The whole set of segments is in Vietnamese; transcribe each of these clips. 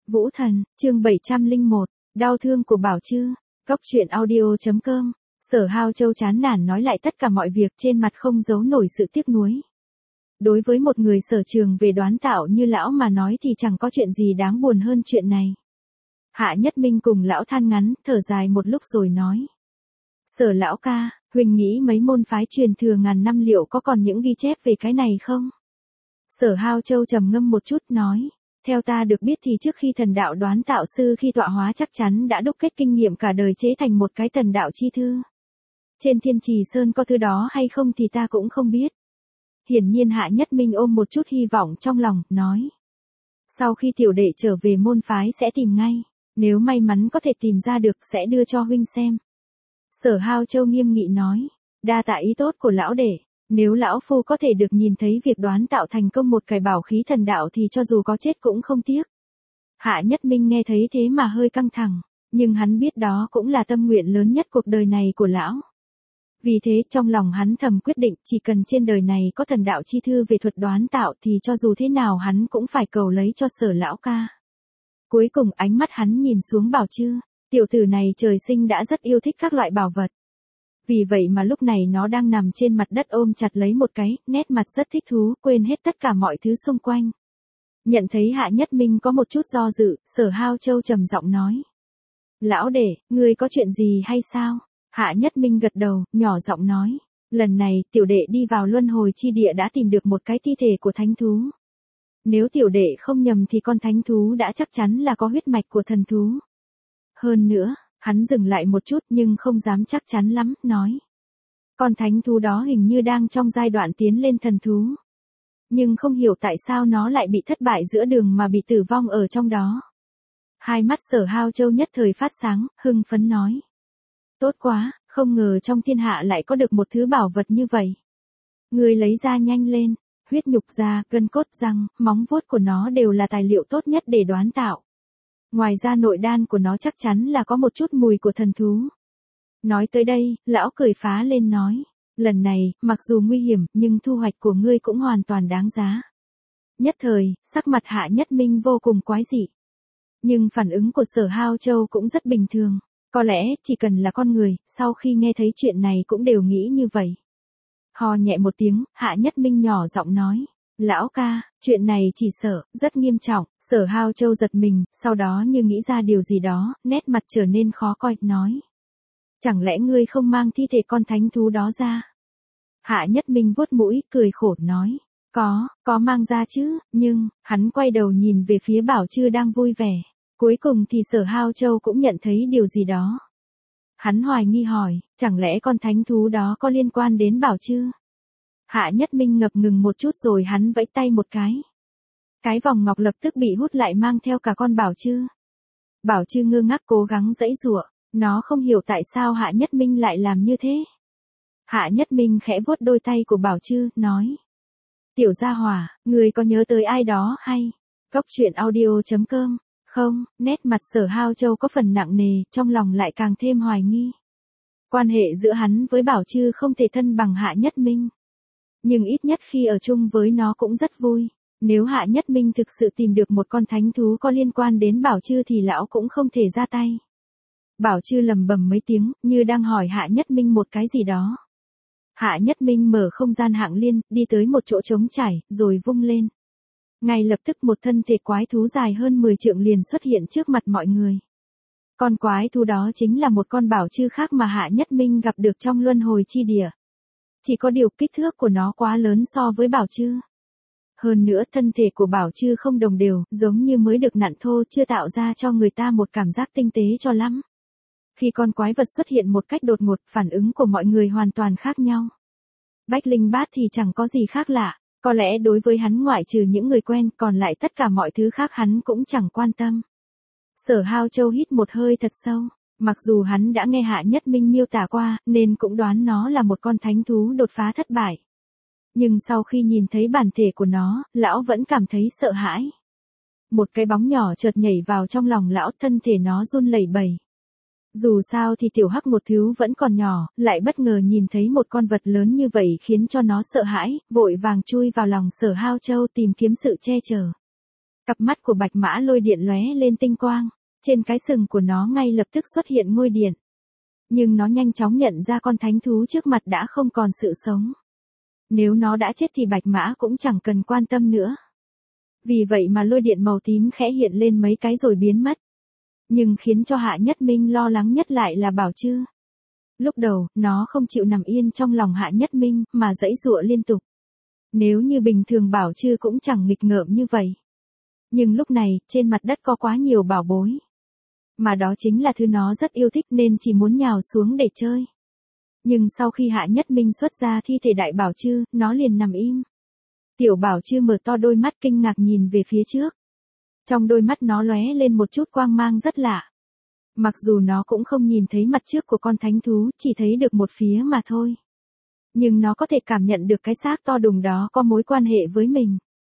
Vũ Thần, chương 701, đau thương của Bảo Trư, Cốc truyện audio.com. Sở Hao Châu chán nản nói lại tất cả mọi việc, trên mặt không giấu nổi sự tiếc nuối. Đối với một người sở trường về đoán tạo như lão mà nói thì chẳng có chuyện gì đáng buồn hơn chuyện này. Hạ Nhất Minh cùng lão than ngắn, thở dài một lúc rồi nói. Sở lão ca, huynh nghĩ mấy môn phái truyền thừa ngàn năm liệu có còn những ghi chép về cái này không? Sở Hao Châu trầm ngâm một chút nói. Theo ta được biết thì trước khi thần đạo đoán tạo sư khi tọa hóa chắc chắn đã đúc kết kinh nghiệm cả đời chế thành một cái thần đạo chi thư. Trên Thiên Trì Sơn có thứ đó hay không thì ta cũng không biết. Hiển nhiên Hạ Nhất Minh ôm một chút hy vọng trong lòng, nói. Sau khi tiểu đệ trở về môn phái sẽ tìm ngay, nếu may mắn có thể tìm ra được sẽ đưa cho huynh xem. Sở Hao Châu nghiêm nghị nói, đa tạ ý tốt của lão đệ. Nếu lão phu có thể được nhìn thấy việc đoán tạo thành công một cái bảo khí thần đạo thì cho dù có chết cũng không tiếc. Hạ Nhất Minh nghe thấy thế mà hơi căng thẳng, nhưng hắn biết đó cũng là tâm nguyện lớn nhất cuộc đời này của lão. Vì thế trong lòng hắn thầm quyết định chỉ cần trên đời này có thần đạo chi thư về thuật đoán tạo thì cho dù thế nào hắn cũng phải cầu lấy cho Sở lão ca. Cuối cùng ánh mắt hắn nhìn xuống Bảo Trư, tiểu tử này trời sinh đã rất yêu thích các loại bảo vật. Vì vậy mà lúc này nó đang nằm trên mặt đất ôm chặt lấy một cái, nét mặt rất thích thú, quên hết tất cả mọi thứ xung quanh. Nhận thấy Hạ Nhất Minh có một chút do dự, Sở Hao Châu trầm giọng nói. Lão đệ, ngươi có chuyện gì hay sao? Hạ Nhất Minh gật đầu, nhỏ giọng nói. Lần này, tiểu đệ đi vào luân hồi chi địa đã tìm được một cái thi thể của thánh thú. Nếu tiểu đệ không nhầm thì con thánh thú đã chắc chắn là có huyết mạch của thần thú. Hơn nữa, hắn dừng lại một chút nhưng không dám chắc chắn lắm, nói. Con thánh thú đó hình như đang trong giai đoạn tiến lên thần thú. Nhưng không hiểu tại sao nó lại bị thất bại giữa đường mà bị tử vong ở trong đó. Hai mắt Sở Hao Châu nhất thời phát sáng, hưng phấn nói. Tốt quá, không ngờ trong thiên hạ lại có được một thứ bảo vật như vậy. Người lấy ra nhanh lên, huyết nhục da, gân cốt răng, móng vuốt của nó đều là tài liệu tốt nhất để đoán tạo. Ngoài ra nội đan của nó chắc chắn là có một chút mùi của thần thú. Nói tới đây, lão cười phá lên nói. Lần này, mặc dù nguy hiểm, nhưng thu hoạch của ngươi cũng hoàn toàn đáng giá. Nhất thời, sắc mặt Hạ Nhất Minh vô cùng quái dị. Nhưng phản ứng của Sở Hao Châu cũng rất bình thường. Có lẽ, chỉ cần là con người, sau khi nghe thấy chuyện này cũng đều nghĩ như vậy. Hò nhẹ một tiếng, Hạ Nhất Minh nhỏ giọng nói. Lão ca, chuyện này chỉ sợ, rất nghiêm trọng. Sở Hao Châu giật mình, sau đó như nghĩ ra điều gì đó, nét mặt trở nên khó coi, nói. Chẳng lẽ ngươi không mang thi thể con thánh thú đó ra? Hạ Nhất Minh vuốt mũi, cười khổ nói. Có mang ra chứ, nhưng, hắn quay đầu nhìn về phía Bảo Trư đang vui vẻ. Cuối cùng thì Sở Hao Châu cũng nhận thấy điều gì đó. Hắn hoài nghi hỏi, chẳng lẽ con thánh thú đó có liên quan đến Bảo Trư? Hạ Nhất Minh ngập ngừng một chút rồi hắn vẫy tay một cái. Cái vòng ngọc lập tức bị hút lại mang theo cả con Bảo Trư. Bảo Trư ngơ ngác cố gắng giãy giụa, nó không hiểu tại sao Hạ Nhất Minh lại làm như thế. Hạ Nhất Minh khẽ vuốt đôi tay của Bảo Trư, nói. Tiểu gia hỏa, người có nhớ tới ai đó hay? Cốc truyện audio.com. Không, nét mặt Sở Hao Châu có phần nặng nề, trong lòng lại càng thêm hoài nghi. Quan hệ giữa hắn với Bảo Trư không thể thân bằng Hạ Nhất Minh. Nhưng ít nhất khi ở chung với nó cũng rất vui. Nếu Hạ Nhất Minh thực sự tìm được một con thánh thú có liên quan đến Bảo Trư thì lão cũng không thể ra tay. Bảo Trư lầm bầm mấy tiếng, như đang hỏi Hạ Nhất Minh một cái gì đó. Hạ Nhất Minh mở không gian hạng liên, đi tới một chỗ trống trải, rồi vung lên. Ngay lập tức một thân thể quái thú dài hơn 10 trượng liền xuất hiện trước mặt mọi người. Con quái thú đó chính là một con Bảo Trư khác mà Hạ Nhất Minh gặp được trong luân hồi chi địa. Chỉ có điều kích thước của nó quá lớn so với Bảo Trư. Hơn nữa thân thể của Bảo Trư không đồng đều, giống như mới được nặn thô, chưa tạo ra cho người ta một cảm giác tinh tế cho lắm. Khi con quái vật xuất hiện một cách đột ngột, phản ứng của mọi người hoàn toàn khác nhau. Bách Linh Bát thì chẳng có gì khác lạ, có lẽ đối với hắn ngoại trừ những người quen, còn lại tất cả mọi thứ khác hắn cũng chẳng quan tâm. Sở Hao Châu hít một hơi thật sâu. Mặc dù hắn đã nghe Hạ Nhất Minh miêu tả qua, nên cũng đoán nó là một con thánh thú đột phá thất bại. Nhưng sau khi nhìn thấy bản thể của nó, lão vẫn cảm thấy sợ hãi. Một cái bóng nhỏ chợt nhảy vào trong lòng lão, thân thể nó run lẩy bẩy. Dù sao thì tiểu hắc một thứ vẫn còn nhỏ, lại bất ngờ nhìn thấy một con vật lớn như vậy khiến cho nó sợ hãi, vội vàng chui vào lòng Sở Hao Châu tìm kiếm sự che chở. Cặp mắt của Bạch Mã Lôi Điện lóe lên tinh quang, trên cái sừng của nó ngay lập tức xuất hiện ngôi điện. Nhưng nó nhanh chóng nhận ra con thánh thú trước mặt đã không còn sự sống. Nếu nó đã chết thì Bạch Mã cũng chẳng cần quan tâm nữa. Vì vậy mà lôi điện màu tím khẽ hiện lên mấy cái rồi biến mất. Nhưng khiến cho Hạ Nhất Minh lo lắng nhất lại là Bảo Trư. Lúc đầu, nó không chịu nằm yên trong lòng Hạ Nhất Minh, mà giãy giụa liên tục. Nếu như bình thường Bảo Trư cũng chẳng nghịch ngợm như vậy. Nhưng lúc này, trên mặt đất có quá nhiều bảo bối. Mà đó chính là thứ nó rất yêu thích nên chỉ muốn nhào xuống để chơi. Nhưng sau khi Hạ Nhất Minh xuất ra thi thể đại Bảo Trư, nó liền nằm im. Tiểu Bảo Trư mở to đôi mắt kinh ngạc nhìn về phía trước. Trong đôi mắt nó lóe lên một chút quang mang rất lạ. Mặc dù nó cũng không nhìn thấy mặt trước của con thánh thú, chỉ thấy được một phía mà thôi. Nhưng nó có thể cảm nhận được cái xác to đùng đó có mối quan hệ với mình.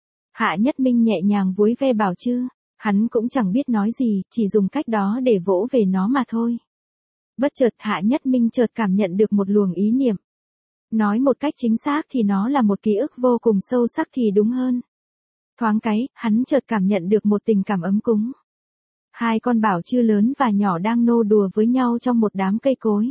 Hạ Nhất Minh nhẹ nhàng vuốt ve Bảo Trư, hắn cũng chẳng biết nói gì, chỉ dùng cách đó để vỗ về nó mà thôi. Bất chợt Hạ Nhất Minh chợt cảm nhận được một luồng ý niệm. Nói một cách chính xác thì nó là một ký ức vô cùng sâu sắc thì đúng hơn. Thoáng cái, hắn chợt cảm nhận được một tình cảm ấm cúng. Hai con Bảo Trư lớn và nhỏ đang nô đùa với nhau trong một đám cây cối.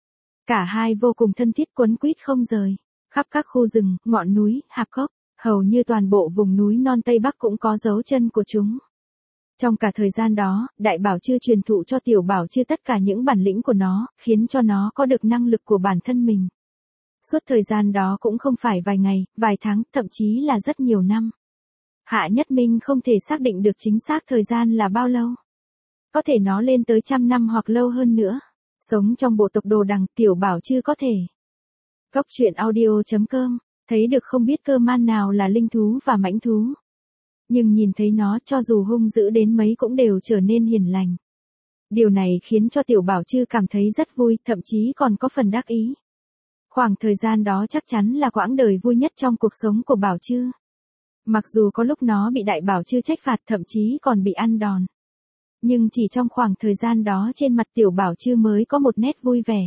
Cả hai vô cùng thân thiết quấn quýt không rời. Khắp các khu rừng, ngọn núi, hạp cốc, hầu như toàn bộ vùng núi non Tây Bắc cũng có dấu chân của chúng. Trong cả thời gian đó, đại Bảo Trư truyền thụ cho tiểu Bảo Trư tất cả những bản lĩnh của nó, khiến cho nó có được năng lực của bản thân mình. Suốt thời gian đó cũng không phải vài ngày, vài tháng, thậm chí là rất nhiều năm. Hạ Nhất Minh không thể xác định được chính xác thời gian là bao lâu. Có thể nó lên tới 100 năm hoặc lâu hơn nữa. Sống trong bộ tộc Đồ Đằng, tiểu Bảo Trư có thể. Cốc truyện audio.com, thấy được không biết cơ man nào là linh thú và mãnh thú. Nhưng nhìn thấy nó cho dù hung dữ đến mấy cũng đều trở nên hiền lành. Điều này khiến cho tiểu Bảo Trư cảm thấy rất vui, thậm chí còn có phần đắc ý. Khoảng thời gian đó chắc chắn là quãng đời vui nhất trong cuộc sống của Bảo Trư. Mặc dù có lúc nó bị đại Bảo Trư trách phạt thậm chí còn bị ăn đòn. Nhưng chỉ trong khoảng thời gian đó trên mặt tiểu Bảo Trư mới có một nét vui vẻ.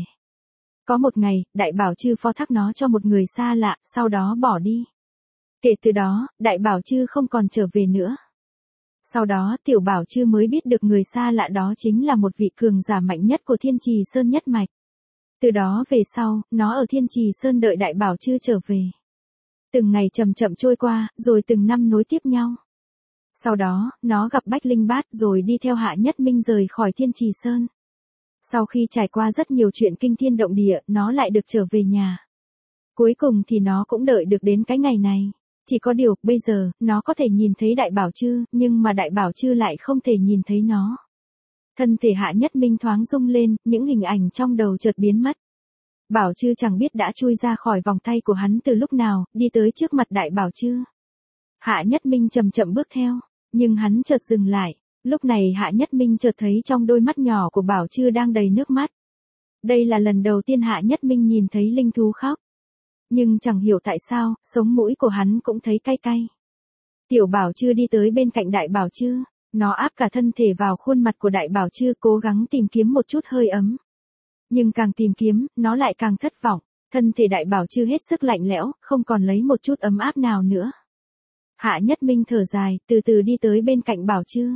Có một ngày, đại Bảo Trư phó thác nó cho một người xa lạ, sau đó bỏ đi. Kể từ đó, đại Bảo Trư không còn trở về nữa. Sau đó tiểu Bảo Trư mới biết được người xa lạ đó chính là một vị cường giả mạnh nhất của Thiên Trì Sơn nhất mạch. Từ đó về sau, nó ở Thiên Trì Sơn đợi đại Bảo Trư trở về. Từng ngày chậm chậm trôi qua, rồi từng năm nối tiếp nhau. Sau đó, nó gặp Bách Linh Bát rồi đi theo Hạ Nhất Minh rời khỏi Thiên Trì Sơn. Sau khi trải qua rất nhiều chuyện kinh thiên động địa, nó lại được trở về nhà. Cuối cùng thì nó cũng đợi được đến cái ngày này. Chỉ có điều, bây giờ, nó có thể nhìn thấy đại Bảo Trư, nhưng mà đại Bảo Trư lại không thể nhìn thấy nó. Thân thể Hạ Nhất Minh thoáng rung lên, những hình ảnh trong đầu chợt biến mất. Bảo Trư chẳng biết đã chui ra khỏi vòng tay của hắn từ lúc nào, đi tới trước mặt đại Bảo Trư. Hạ Nhất Minh chậm chậm bước theo, nhưng hắn chợt dừng lại. Lúc này Hạ Nhất Minh chợt thấy trong đôi mắt nhỏ của Bảo Trư đang đầy nước mắt. Đây là lần đầu tiên Hạ Nhất Minh nhìn thấy linh thú khóc. Nhưng chẳng hiểu tại sao, sống mũi của hắn cũng thấy cay cay. Tiểu Bảo Trư đi tới bên cạnh đại Bảo Trư, nó áp cả thân thể vào khuôn mặt của đại Bảo Trư cố gắng tìm kiếm một chút hơi ấm. Nhưng càng tìm kiếm, nó lại càng thất vọng, thân thể đại Bảo Trư hết sức lạnh lẽo, không còn lấy một chút ấm áp nào nữa. Hạ Nhất Minh thở dài, từ từ đi tới bên cạnh Bảo Trư.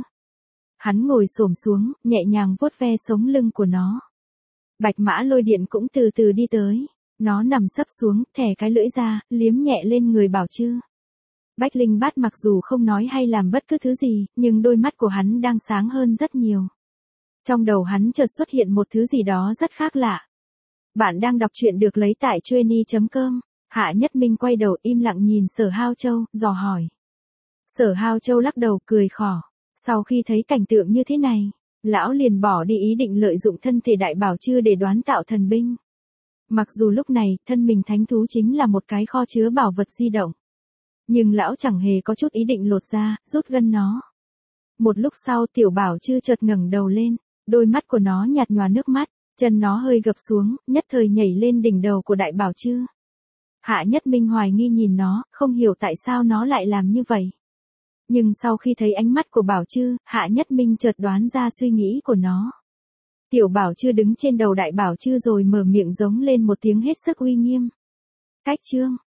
Hắn ngồi xổm xuống, nhẹ nhàng vuốt ve sống lưng của nó. Bạch Mã Lôi Điện cũng từ từ đi tới. Nó nằm sấp xuống, thè cái lưỡi ra, liếm nhẹ lên người Bảo Trư. Bách Linh Bát mặc dù không nói hay làm bất cứ thứ gì, nhưng đôi mắt của hắn đang sáng hơn rất nhiều. Trong đầu hắn chợt xuất hiện một thứ gì đó rất khác lạ. Bạn đang đọc truyện được lấy tại Chueny.com. Hạ Nhất Minh quay đầu im lặng nhìn Sở Hao Châu, dò hỏi. Sở Hao Châu lắc đầu cười khỏ. Sau khi thấy cảnh tượng như thế này, lão liền bỏ đi ý định lợi dụng thân thể đại Bảo Trư để đoán tạo thần binh. Mặc dù lúc này, thân mình thánh thú chính là một cái kho chứa bảo vật di động. Nhưng lão chẳng hề có chút ý định lột ra, rút gân nó. Một lúc sau tiểu Bảo Trư chợt ngẩng đầu lên, đôi mắt của nó nhạt nhòa nước mắt, chân nó hơi gập xuống, nhất thời nhảy lên đỉnh đầu của đại Bảo Trư. Hạ Nhất Minh hoài nghi nhìn nó, không hiểu tại sao nó lại làm như vậy. Nhưng sau khi thấy ánh mắt của Bảo Trư, Hạ Nhất Minh chợt đoán ra suy nghĩ của nó. Tiểu Bảo Trư đứng trên đầu đại Bảo Trư rồi mở miệng giống lên một tiếng hết sức uy nghiêm. Cách chương